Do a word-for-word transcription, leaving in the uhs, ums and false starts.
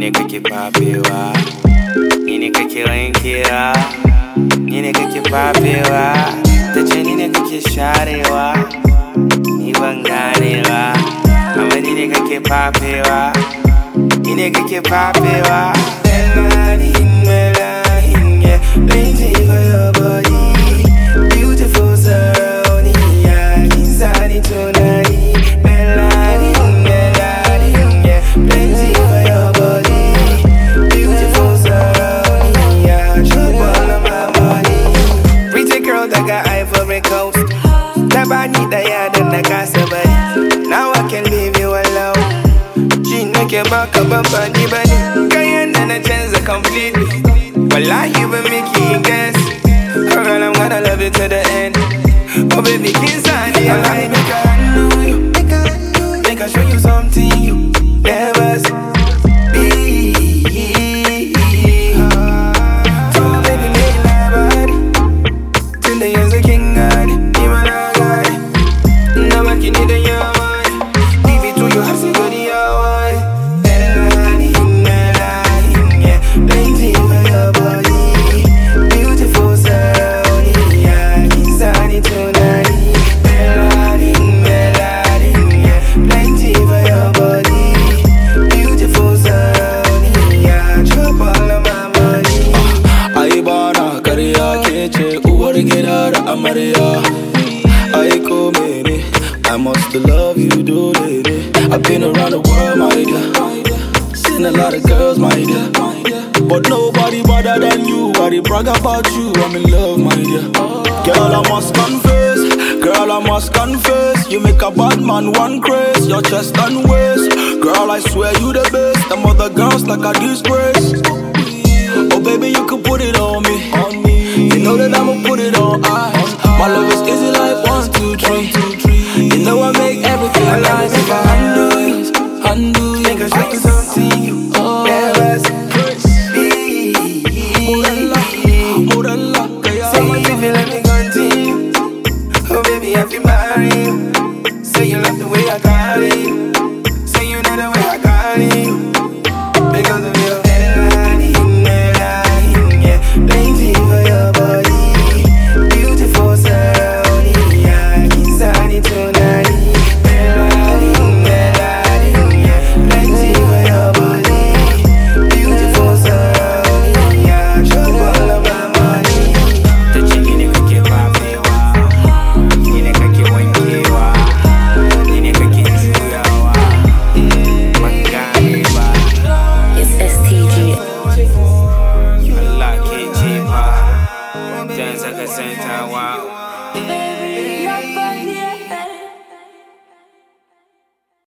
ne kake fafewa, ni ne kake wankewa, ni ne kake fafewa. Tace ni ne kake sharewa, ni ban ganewa. Amma ni ne kake fafewa, ni ne kake fafewa. Melanin, melanin, yeah, plenty for your body, beautiful surrounding, yeah, inside it tonight. Melanin, melanin, yeah, plenty for your body, beautiful surrounding, yeah, drop all of my money. Pretty girl that got Ivory Coast, never need the yard and the casa body. Now I can leave you alone. She make your back up and body body. Cayenne and a chance completely. Well, I even make you guess. Oh girl, I'm gonna love you to the end. Oh baby, kiss on you. I make a handle you. Make I show you something you never see. So baby, make my body till the ends of King God. You and I got it. Now I can need a young one. Leave it to you, have some good young one. Melanin, melanin, yeah, plenty for your body, beautiful surrounding, yeah, inside it tonight. Melanin, melanin, yeah, plenty for your body, beautiful surrounding, yeah, drop all of my money. Ai bana karya kece uwar gida da amarya. Ai kome ne, I must love you do it. I've been around the world, my dear, seen a lot of girls, my dear, but nobody better than you. I dey brag about you, I'm in love, my dear. Girl, I must confess, girl, I must confess, you make a bad man one craze, your chest and waist. Girl, I swear you the best, them other girls like a disgrace. Oh baby, you can put it on me, on me. You know that I'ma put it on ice. My love is easy like one, two, three. You know I make everything I love nice. if I handle you, Undo you, make I show you something you oh, never see. Morella, So much if you let me continue. Oh baby, I feel married. Say you love the way I got it. Say you know the way I got it. Because of your melanin, melanin, yeah, plenty for your body, beautiful surrounding, yeah, inside it tonight. Melanin, melanin, yeah, plenty for your body, beautiful surrounding, yeah, drop all of my money. Tace ni ne kake fafewa, ni ne kake wankewa, ni ne kake juyawa, ban gane ba. It's S T G. Allah ke ce fa, jan saka santa wa.